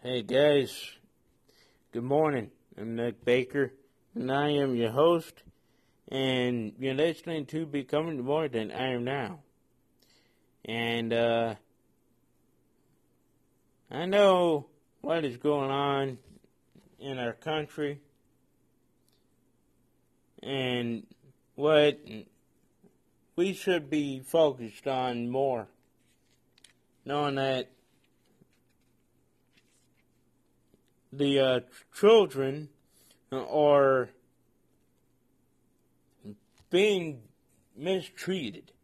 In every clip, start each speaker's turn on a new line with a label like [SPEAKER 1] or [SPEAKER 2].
[SPEAKER 1] Hey guys, good morning. I'm Nick Baker, and I am your host, and you're listening to Becoming More Than I Am Now. And I know what is going on in our country, and what we should be focused on more, knowing that the children are being mistreated.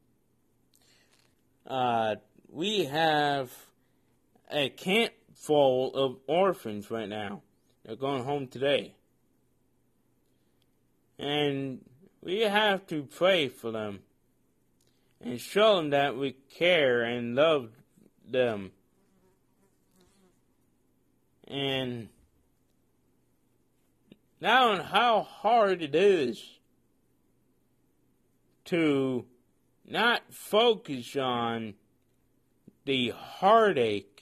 [SPEAKER 1] We have a camp full of orphans right now. They're going home today. And we have to pray for them and show them that we care and love them. And knowing how hard it is to not focus on the heartache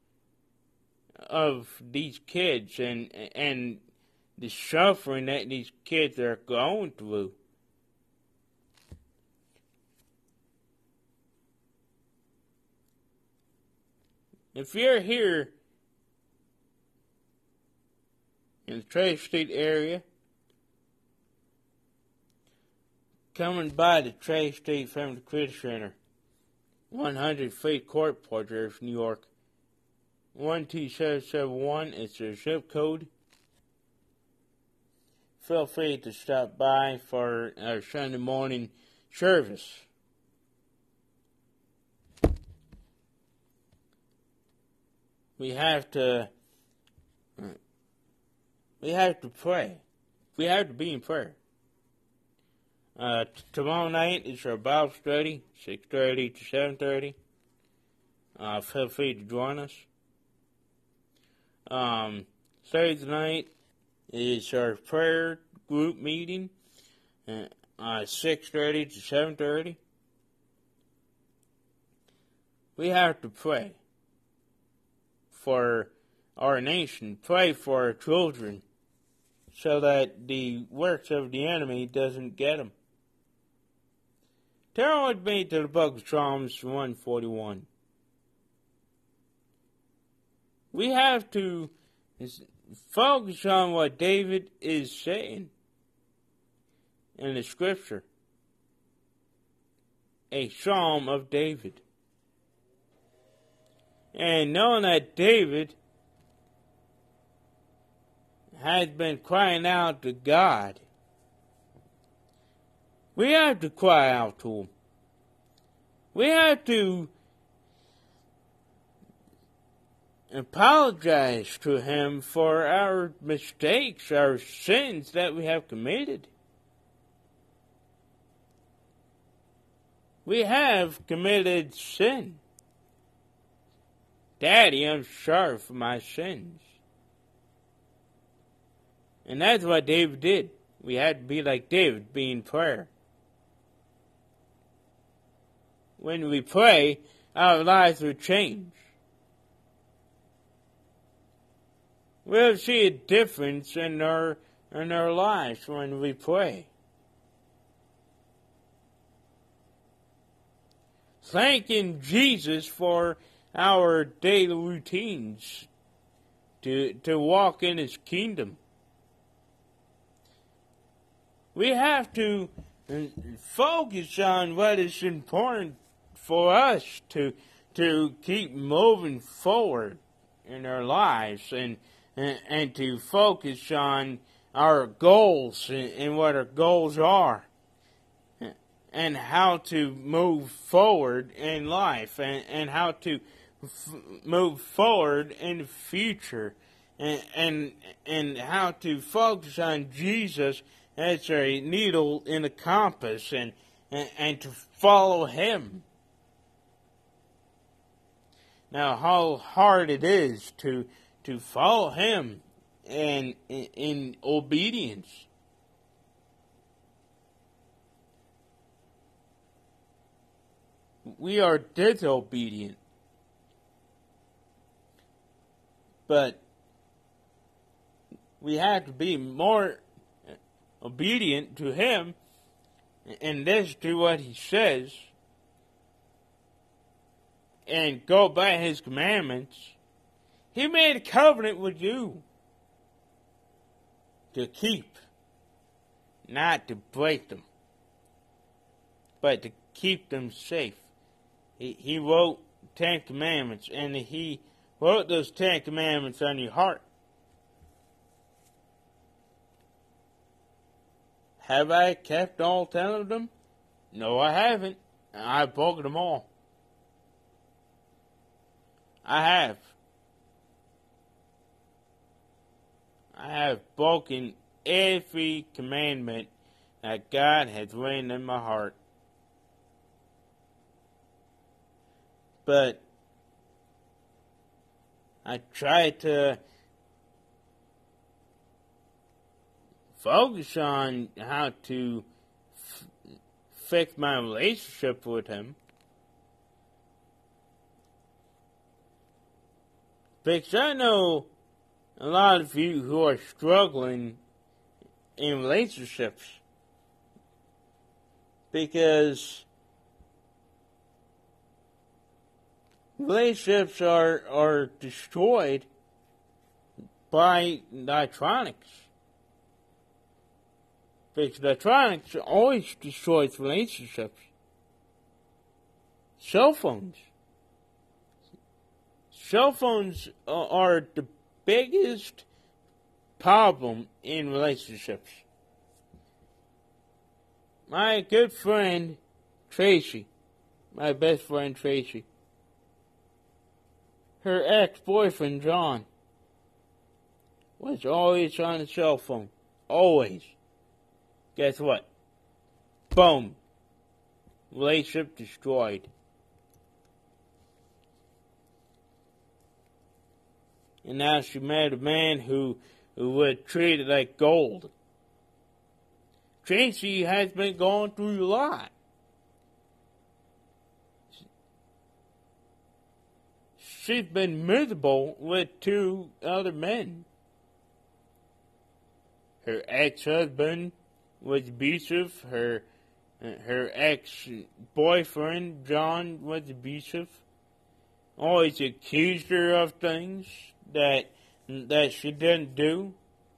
[SPEAKER 1] of these kids and the suffering that these kids are going through. If you're here in the Tri-State area, coming by the Tri-State Family Crisis Center, 100 Faith Court, Port Jervis, New York, 12771 is their zip code. Feel free to stop by for our Sunday morning service. We have to pray. We have to be in prayer. Tomorrow night is our Bible study, 6:30 to 7:30. Feel free to join us. Thursday night is our prayer group meeting, 6:30 to 7:30. We have to pray for our nation, pray for our children, so that the works of the enemy doesn't get them. Turn with me to the book of Psalms 141. We have to focus on what David is saying in the scripture. A psalm of David. And knowing that David has been crying out to God, we have to cry out to Him. We have to apologize to Him for our mistakes, our sins that we have committed. We have committed sin. Daddy, I'm sorry for my sins. And that's what David did. We had to be like David, be in prayer. When we pray, our lives will change. We'll see a difference in our lives when we pray. Thanking Jesus for our daily routines to walk in His kingdom. We have to focus on what is important for us to keep moving forward in our lives and to focus on our goals and what our goals are and how to move forward in life and how to move forward in the future and how to focus on Jesus as a needle in a compass and to follow Him. Now, how hard it is to follow Him and in obedience. We are disobedient. But we have to be more obedient to Him and listen to what He says and go by His commandments. He made a covenant with you to keep, not to break them, but to keep them safe. He wrote 10 Commandments, and He wrote those 10 Commandments on your heart. Have I kept all 10 of them? No, I haven't. I've broken them all. I have. I have broken every commandment that God has written in my heart. But I try to focus on how to fix my relationship with Him. Because I know a lot of you who are struggling in relationships. Because relationships are destroyed by electronics. Because electronics always destroys relationships. Cell phones. Cell phones are the biggest problem in relationships. My good friend Tracy, my best friend Tracy, her ex-boyfriend John was always on the cell phone. Always. Guess what? Boom. Relationship destroyed. And now she met a man who would treat it like gold. Tracy has been going through a lot. She's been miserable with 2 other men. Her ex-husband was abusive. Her ex-boyfriend, John, was abusive. Always accused her of things that she didn't do.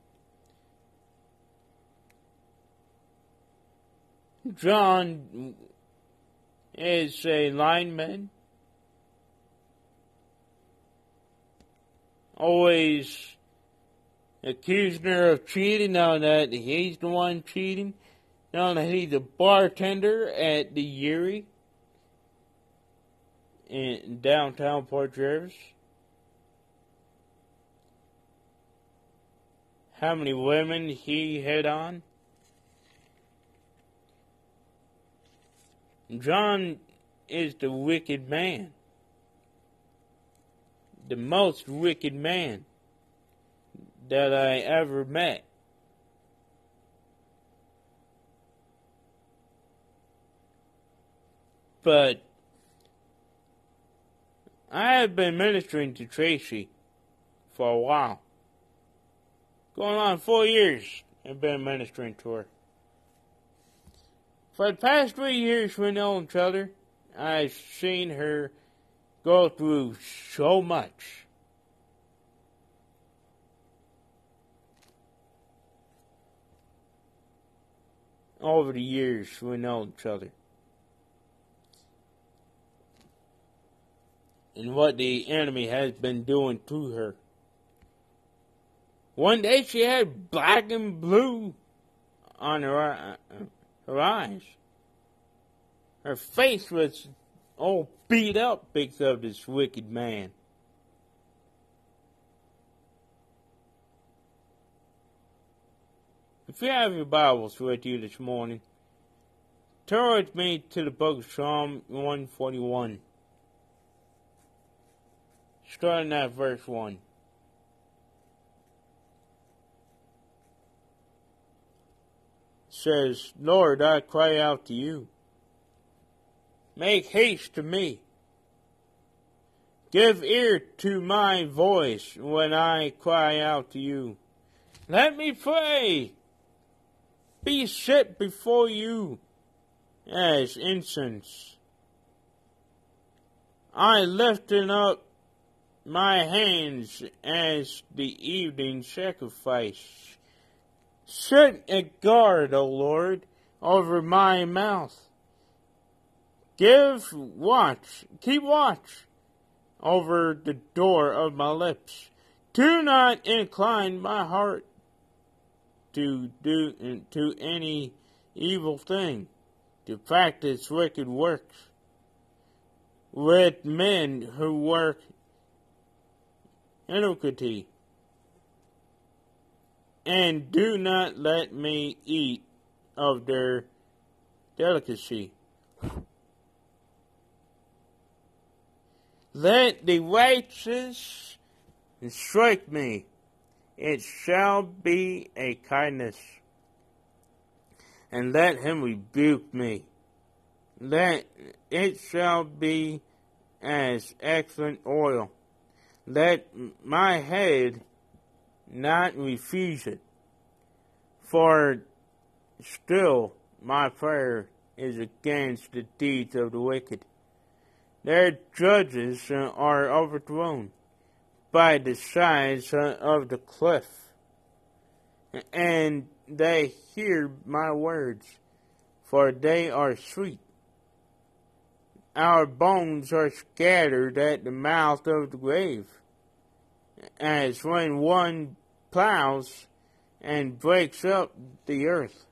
[SPEAKER 1] John is a lineman. Always accusing her of cheating, now that he's the one cheating. Now that he's a bartender at the Erie in downtown Port Jervis. How many women he hit on. John is the wicked man. The most wicked man that I ever met. But I have been ministering to Tracy for a while. Going on 4 years, I've been ministering to her. For the past 3 years we know each other, I've seen her go through so much. Over the years we know each other. And what the enemy has been doing to her. One day she had black and blue on her eyes. Her face was all beat up because of this wicked man. If you have your Bibles with you this morning, turn with me to the book of Psalm 141. Starting at verse 1. Says, Lord, I cry out to you. Make haste to me. Give ear to my voice when I cry out to you. Let me pray. Be set before you as incense. I lifted up my hands as the evening sacrifice. Set a guard, O Lord, over my mouth. Keep watch over the door of my lips. Do not incline my heart to any evil thing, to practice wicked works with men who work iniquity, and do not let me eat of their delicacy. Let the righteous strike me, it shall be a kindness, and let him rebuke me. Let it shall be as excellent oil. Let my head not refuse it, for still my prayer is against the deeds of the wicked. Their judges are overthrown by the sides of the cliff, and they hear my words, for they are sweet. Our bones are scattered at the mouth of the grave, as when one plows and breaks up the earth.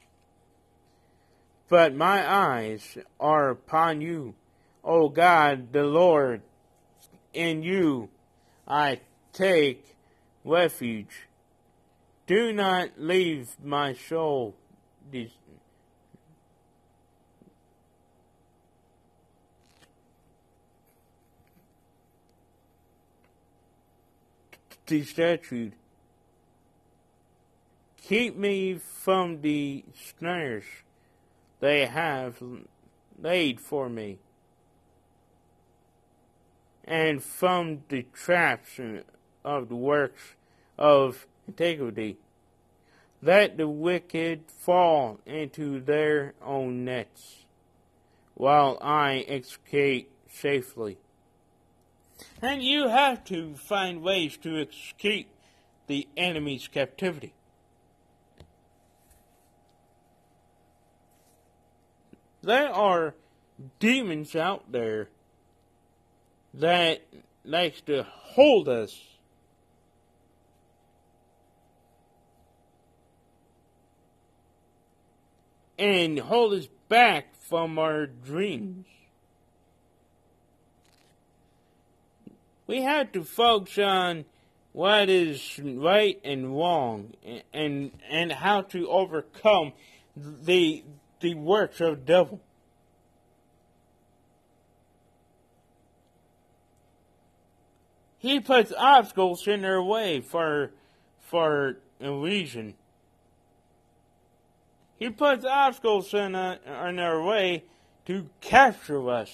[SPEAKER 1] But my eyes are upon you, O God the Lord. In you I take refuge. Do not leave my soul destitute. Keep me from the snares they have laid for me, and from the traps of the works of integrity. Let the wicked fall into their own nets, while I escape safely. And you have to find ways to escape the enemy's captivity. There are demons out there that likes to hold us and hold us back from our dreams. We have to focus on what is right and wrong, and how to overcome the works of the devil. He puts obstacles in their way for a reason. He puts obstacles in our way to capture us.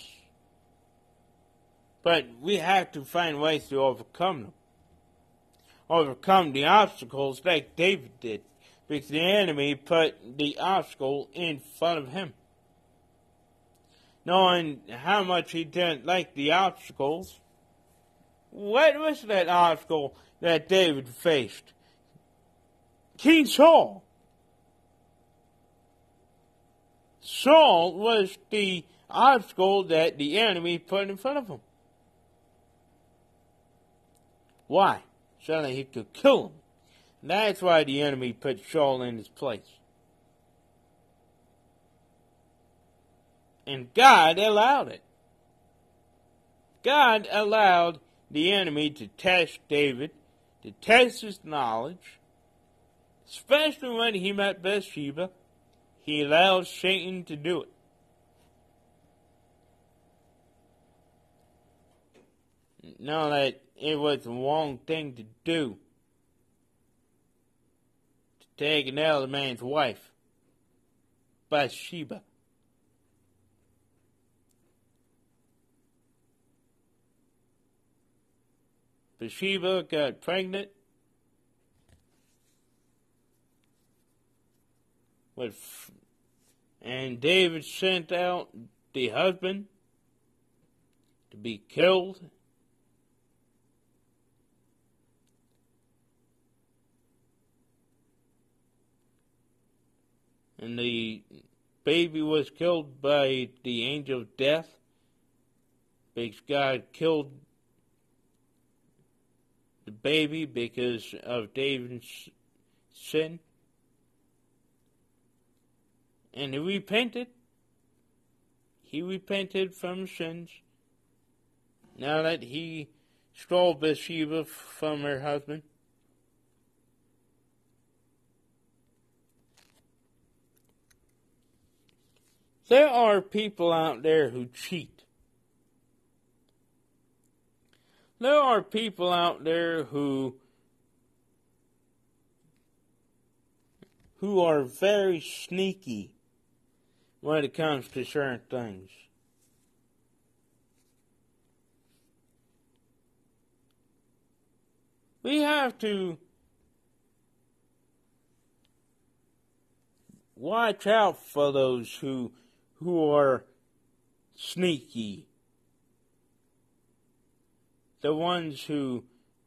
[SPEAKER 1] But we have to find ways to overcome them. Overcome the obstacles like David did, because the enemy put the obstacle in front of him. Knowing how much he didn't like the obstacles, what was that obstacle that David faced? King Saul. Saul was the obstacle that the enemy put in front of him. Why? So that he could kill him. That's why the enemy put Saul in his place. And God allowed it. God allowed the enemy to test David, to test his knowledge, especially when he met Bathsheba. He allowed Satan to do it. Know that it was the wrong thing to do, to take another man's wife, Bathsheba. Bathsheba got pregnant and David sent out the husband to be killed. And the baby was killed by the angel of death, because God killed the baby because of David's sin. And he repented. He repented from sins. Now that he stole Bathsheba from her husband. There are people out there who cheat. There are people out there who are very sneaky when it comes to certain things. We have to watch out for those who are sneaky. The ones who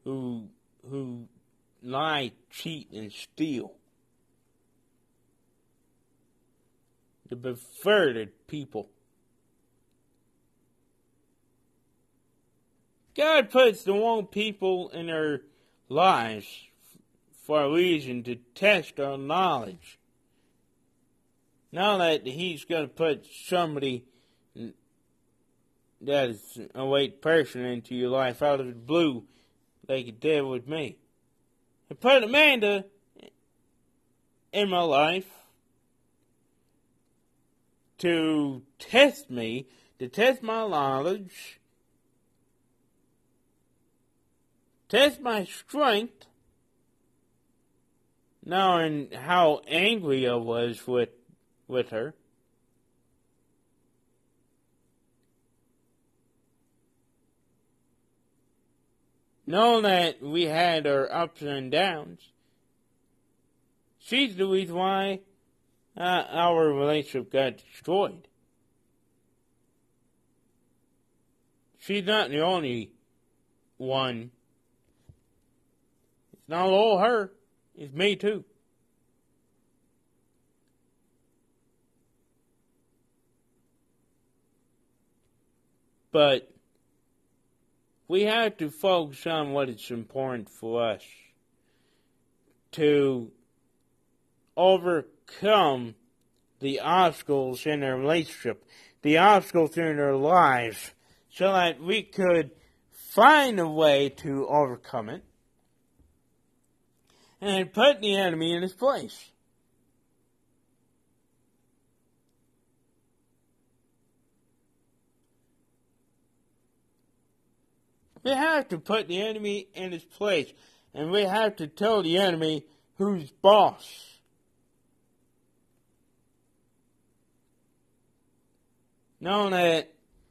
[SPEAKER 1] lie, cheat, and steal. The perverted people. God puts the wrong people in our lives for a reason, to test our knowledge. Now that He's going to put somebody that is a white person into your life out of the blue, like He did with me. He put Amanda in my life to test me, to test my knowledge, test my strength, knowing how angry I was with her. Knowing that we had our ups and downs. She's the reason why our relationship got destroyed. She's not the only one. It's not all her. It's me too. But we have to focus on what is important for us to overcome the obstacles in our relationship, the obstacles in our lives, so that we could find a way to overcome it and put the enemy in his place. We have to put the enemy in his place, and we have to tell the enemy who's boss. Knowing that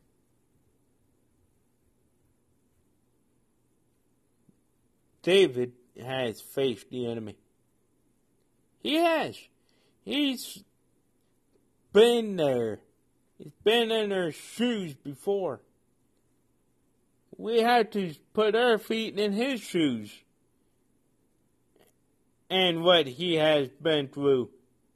[SPEAKER 1] David has faced the enemy. He has. He's been there. He's been in their shoes before. We have to put our feet in his shoes and what he has been through.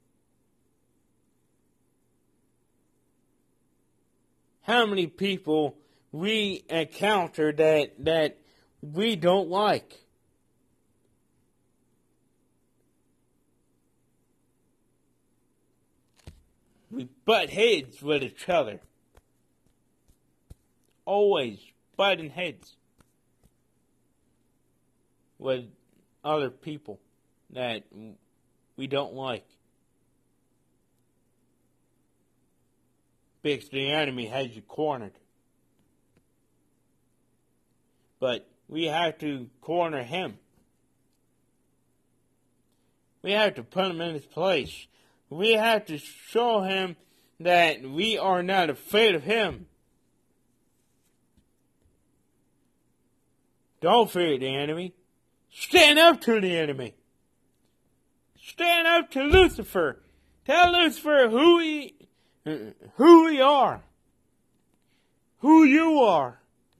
[SPEAKER 1] How many people we encounter that we don't like? We butt heads with each other. Always butting heads with other people that we don't like. Because the enemy has you cornered. But we have to corner him. We have to put him in his place. We have to show him that we are not afraid of him. Don't fear the enemy. Stand up to the enemy. Stand up to Lucifer. Tell Lucifer who we are, who you are,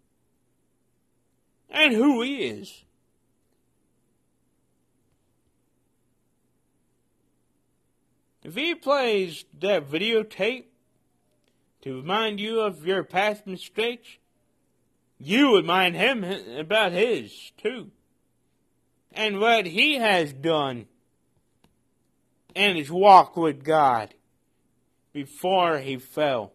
[SPEAKER 1] and who he is. If he plays that videotape to remind you of your past mistakes, you remind him about his too, and what he has done in his walk with God before he fell.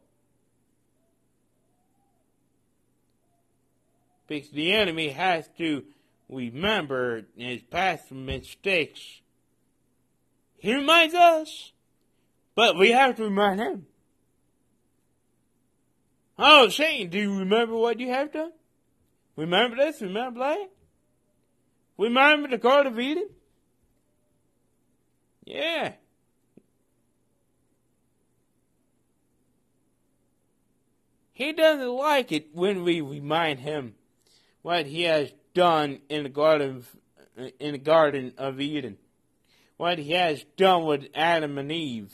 [SPEAKER 1] Because the enemy has to remember his past mistakes. He reminds us, but we have to remind him. Oh, Satan, do you remember what you have done? Remember this? Remember that? Remember the Garden of Eden? Yeah. He doesn't like it when we remind him what he has done in the Garden of Eden. What he has done with Adam and Eve.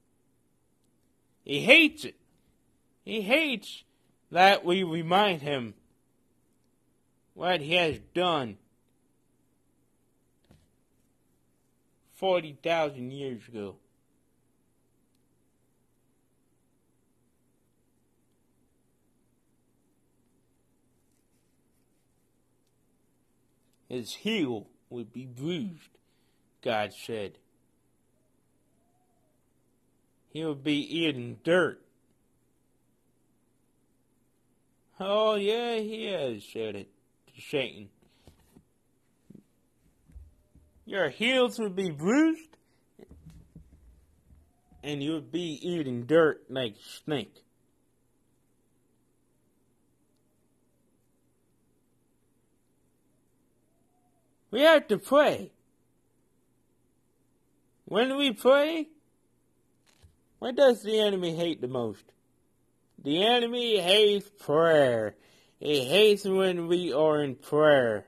[SPEAKER 1] He hates it. He hates that we remind him what he has done 40,000 years ago. His heel would be bruised, God said. He would be eating dirt. Oh, yeah, he has said it to Satan. Your heels would be bruised, and you would be eating dirt like a snake. We have to pray. When we pray, what does the enemy hate the most? The enemy hates prayer. He hates when we are in prayer.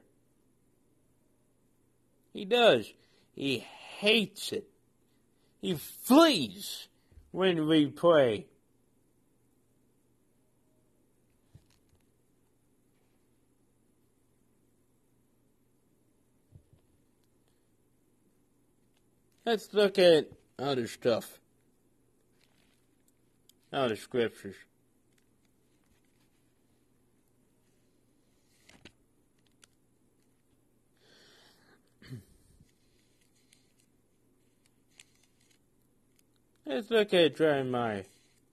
[SPEAKER 1] He does. He hates it. He flees when we pray. Let's look at other stuff. Other scriptures. Let's look at Jeremiah.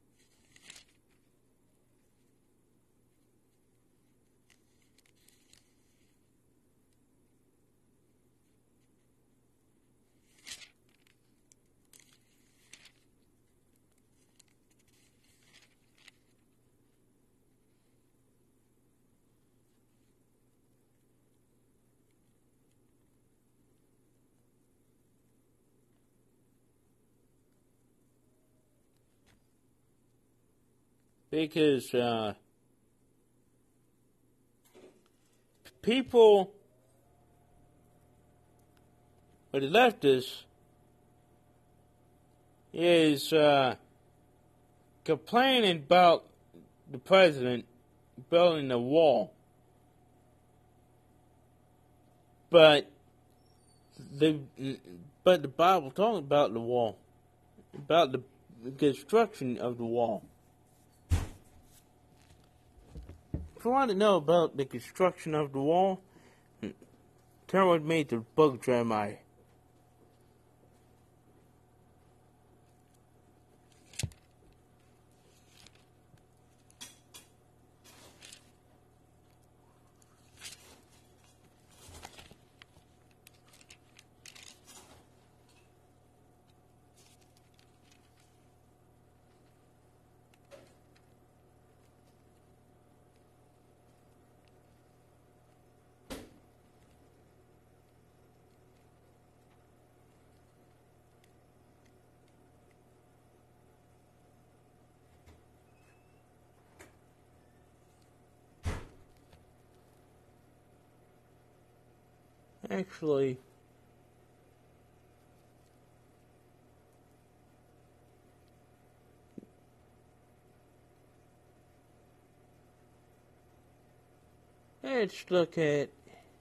[SPEAKER 1] Because people with the leftists is complaining about the president building a wall, but the Bible talking about the wall, about the construction of the wall. If you want to know about the construction of the wall, turn with me to the book of Jeremiah. Actually, let's look at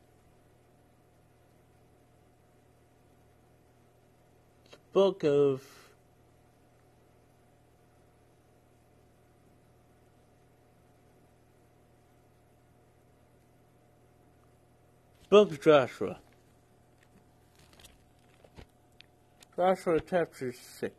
[SPEAKER 1] the book of Joshua. Joshua chapter 6.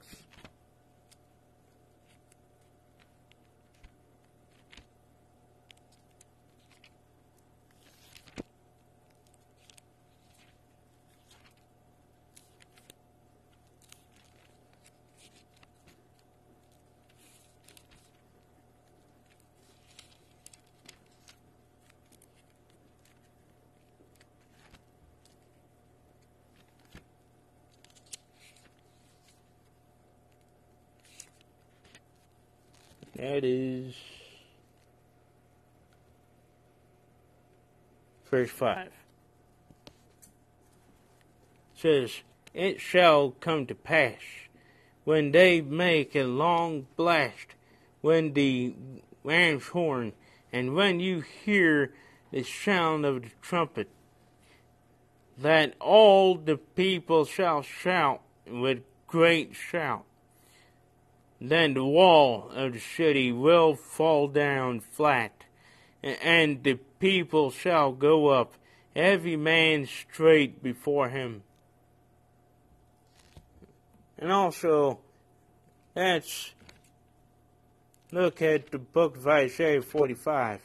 [SPEAKER 1] That is verse 5. It says, "It shall come to pass, when they make a long blast, when the ram's horn, and when you hear the sound of the trumpet, that all the people shall shout with great shout. Then the wall of the city will fall down flat, and the people shall go up, every man straight before him." And also, let's look at the book of Isaiah 45.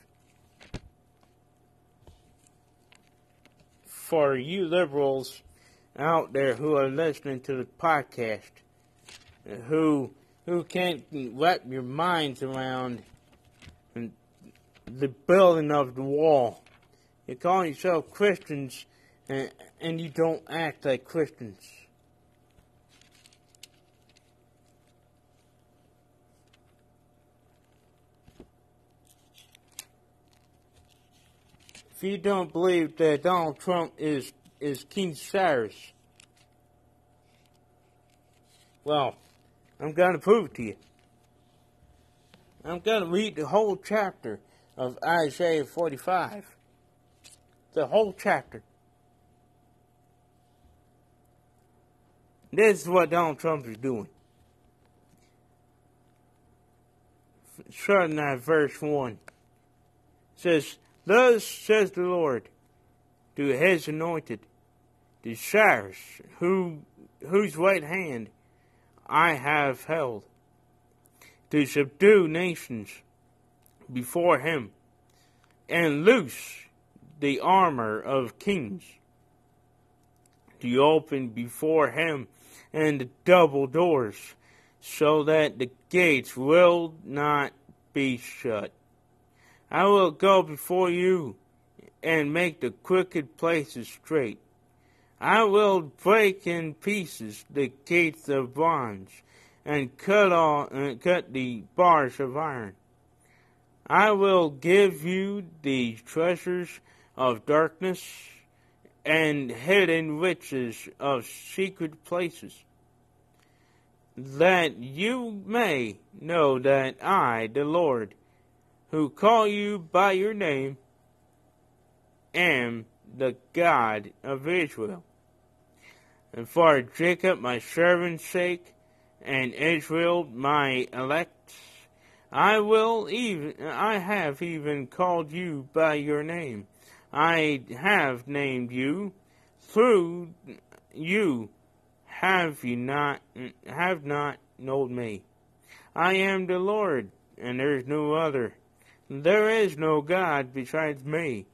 [SPEAKER 1] For you liberals out there who are listening to the podcast, who can't wrap your minds around the building of the wall. You call yourself Christians, and you don't act like Christians. If you don't believe that Donald Trump is King Cyrus, well, I'm going to prove it to you. I'm going to read the whole chapter of Isaiah 45. The whole chapter. This is what Donald Trump is doing. Starting at verse 1. It says, "Thus says the Lord to his anointed, to Cyrus, whose right hand I have held, to subdue nations before him, and loose the armor of kings, to open before him and the double doors, so that the gates will not be shut. I will go before you and make the crooked places straight. I will break in pieces the gates of bronze and cut the bars of iron. I will give you the treasures of darkness and hidden riches of secret places, that you may know that I, the Lord, who call you by your name, am the God of Israel. And for Jacob my servant's sake, and Israel my elect, I have even called you by your name. I have named you. Through you have not known me. I am the Lord, and there is no other. There is no God besides me.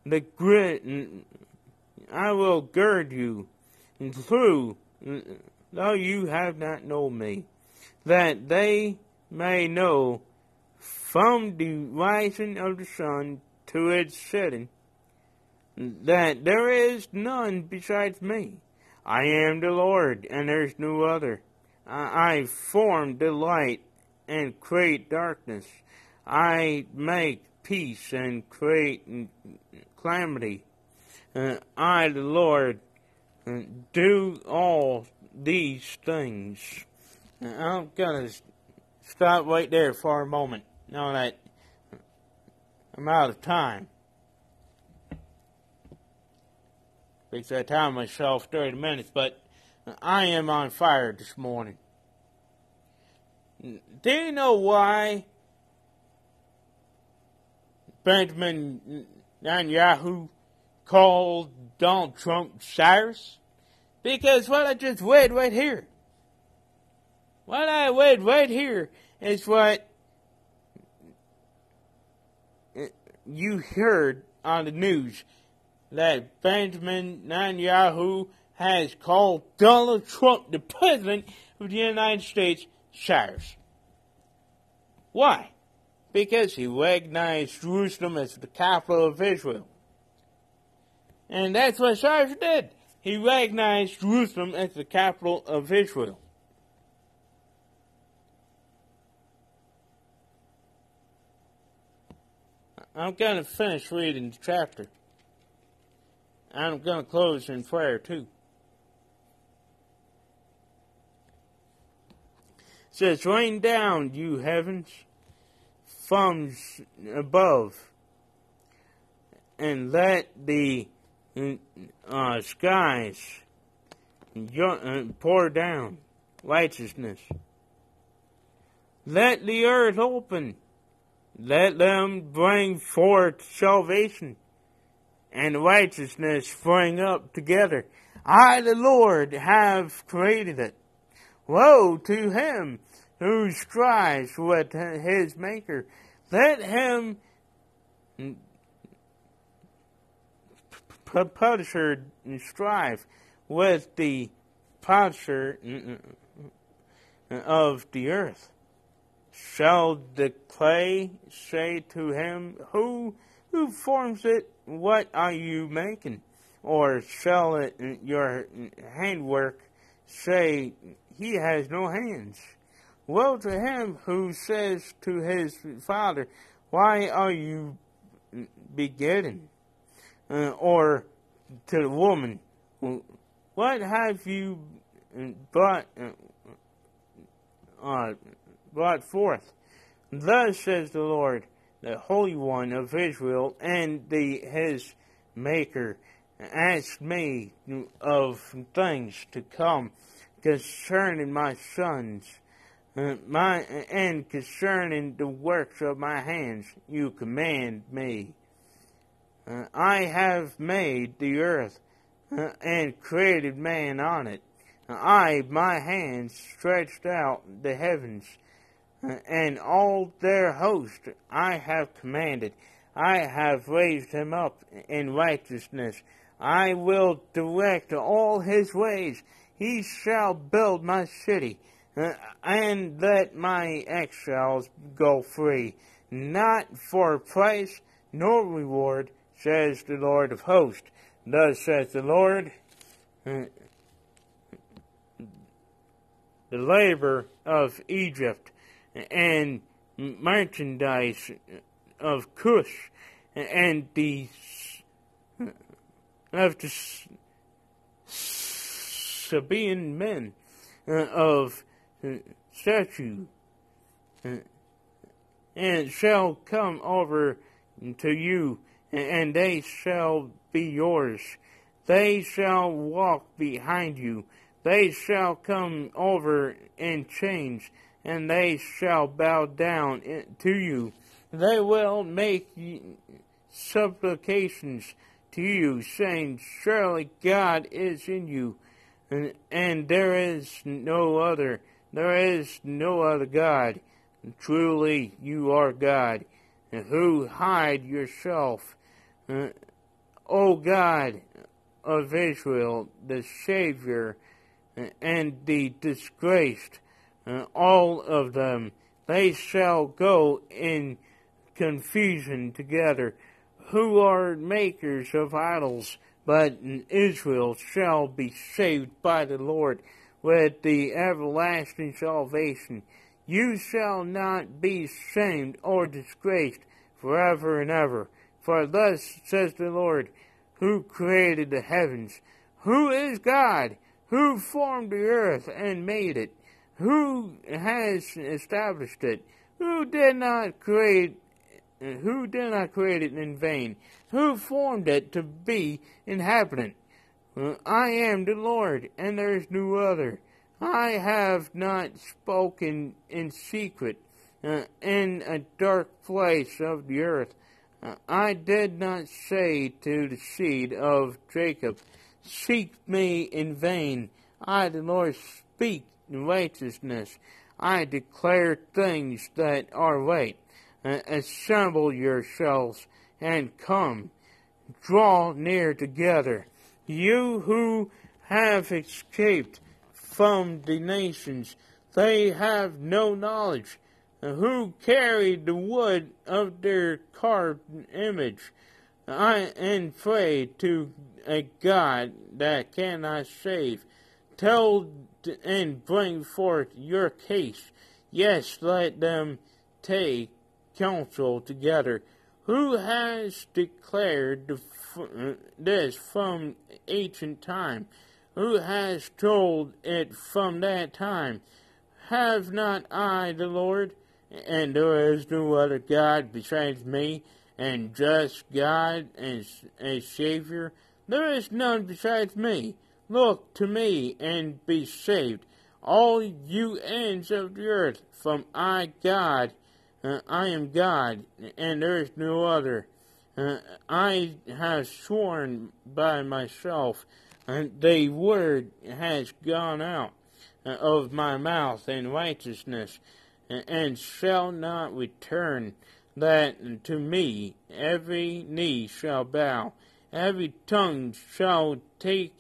[SPEAKER 1] I will gird you, and though you have not known me, that they may know from the rising of the sun to its setting, that there is none besides me. I am the Lord, and there is no other. I form the light and create darkness. I make peace and create calamity. I, the Lord, do all these things. I'm going to stop right there for a moment, now that I'm out of time. Because I timed myself 30 minutes, but I am on fire this morning. Do you know why Benjamin Netanyahu called Donald Trump Cyrus? Because what I just read right here. What I read right here is what you heard on the news, that Benjamin Netanyahu has called Donald Trump, the President of the United States, Cyrus. Why? Because he recognized Jerusalem as the capital of Israel. And that's what Cyrus did. He recognized Jerusalem as the capital of Israel. I'm going to finish reading the chapter. I'm going to close in prayer too. It says, rain down, you heavens, from above, and let the skies pour down righteousness. Let the earth open. Let them bring forth salvation and righteousness spring up together. I, the Lord, have created it. Woe to him who strives with his Maker. Let him potter strive with the potter of the earth. Shall the clay say to him, who forms it, what are you making? Or shall it, your handwork say, he has no hands? Woe to him who says to his father, why are you begetting? Or to the woman, what have you brought forth? Thus says the Lord, the Holy One of Israel, and his Maker, ask me of things to come concerning my sons, and concerning the works of my hands, you command me. I have made the earth and created man on it. My hands stretched out the heavens, and all their host I have commanded. I have raised him up in righteousness. I will direct all his ways. He shall build my city, and let my exiles go free, not for price nor reward, says the Lord of hosts. Thus says the Lord, the labor of Egypt, and merchandise of Cush, and of the Sabaean men of Shechem, and shall come over to you, and they shall be yours. They shall walk behind you. They shall come over in chains, and they shall bow down to you. They will make supplications to you, saying, surely God is in you, and there is no other God. Truly you are God, who hide yourself, O God of Israel, the Savior, and the disgraced, all of them. They shall go in confusion together, who are makers of idols, but Israel shall be saved by the Lord with the everlasting salvation. You shall not be shamed or disgraced forever and ever. For thus says the Lord, who created the heavens? Who is God? Who formed the earth and made it? Who has established it? Who did not create it in vain? Who formed it to be inhabitant? I am the Lord, and there is no other. I have not spoken in secret in a dark place of the earth. I did not say to the seed of Jacob, seek me in vain. I, the Lord, speak righteousness. I declare things that are right. Assemble yourselves and come. Draw near together. You who have escaped from the nations, they have no knowledge. Who carried the wood of their carved image? And pray to a God that cannot save. Tell and bring forth your case. Yes, let them take counsel together. Who has declared this from ancient time? Who has told it from that time? Have not I the Lord? And there is no other God besides me, and just God and a Savior. There is none besides me. Look to me and be saved, all you ends of the earth, from I am God, and there is no other. I have sworn by myself, and the word has gone out of my mouth in righteousness, and shall not return, that to me every knee shall bow, every tongue shall take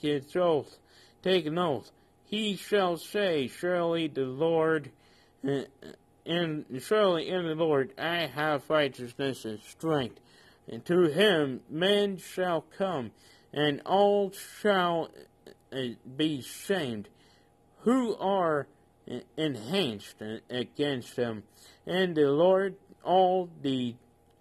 [SPEAKER 1] an oath. He shall say, surely the Lord, and surely in the Lord I have righteousness and strength. And to him men shall come, and all shall be shamed, who are enhanced against him. And the Lord, all the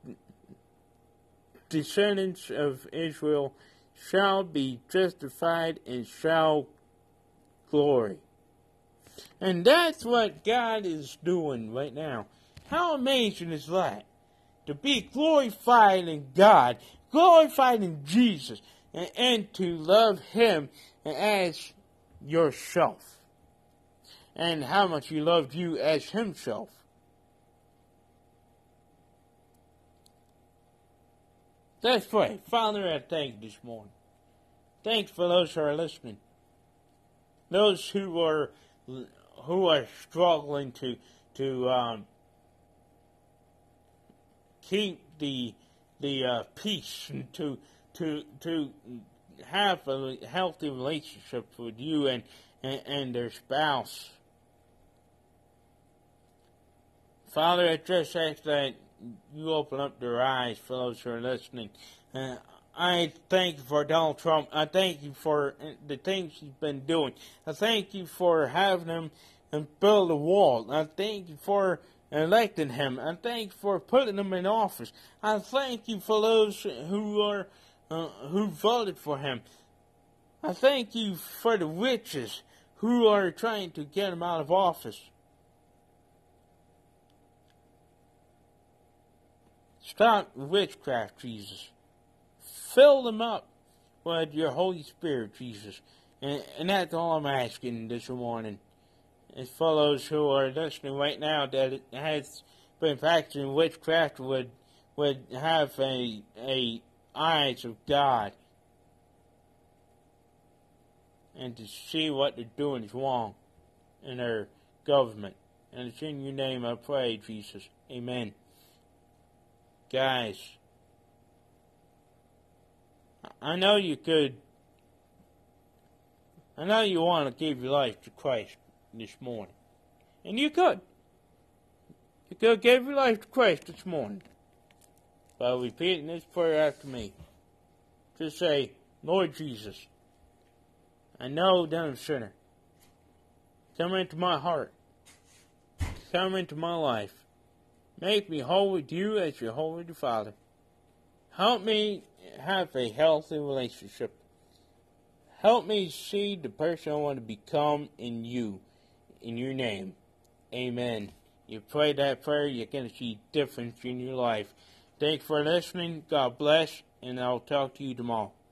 [SPEAKER 1] descendants of Israel shall be justified and shall glory. And that's what God is doing right now. How amazing is that? To be glorified in God, glorified in Jesus, and to love Him as yourself. And how much He loved you as Himself. Let's pray. Father, I thank you this morning. Thanks for those who are listening. Those who are struggling to keep the peace and to have a healthy relationship with you and their spouse. Father, I just ask that you open up their eyes for those who are listening. I thank you for Donald Trump. I thank you for the things he's been doing. I thank you for having him and build a wall. I thank you for electing him. I thank you for putting him in office. I thank you for those who voted for him. I thank you for the witches who are trying to get him out of office. Stop witchcraft, Jesus. Fill them up with your Holy Spirit, Jesus. And that's all I'm asking this morning. As for those who are listening right now that it has been practicing witchcraft would have a eyes of God. And to see what they're doing is wrong in their government. And it's in your name I pray, Jesus. Amen. Guys, I know you could. I know you want to give your life to Christ this morning. And you could. You could give your life to Christ this morning by repeating this prayer after me. Just say, Lord Jesus, I know that I'm a sinner. Come into my heart. Come into my life. Make me whole with you as you're whole with your Father. Help me have a healthy relationship. Help me see the person I want to become in you, in your name. Amen. You pray that prayer, you're going to see difference in your life. Thanks for listening. God bless, and I'll talk to you tomorrow.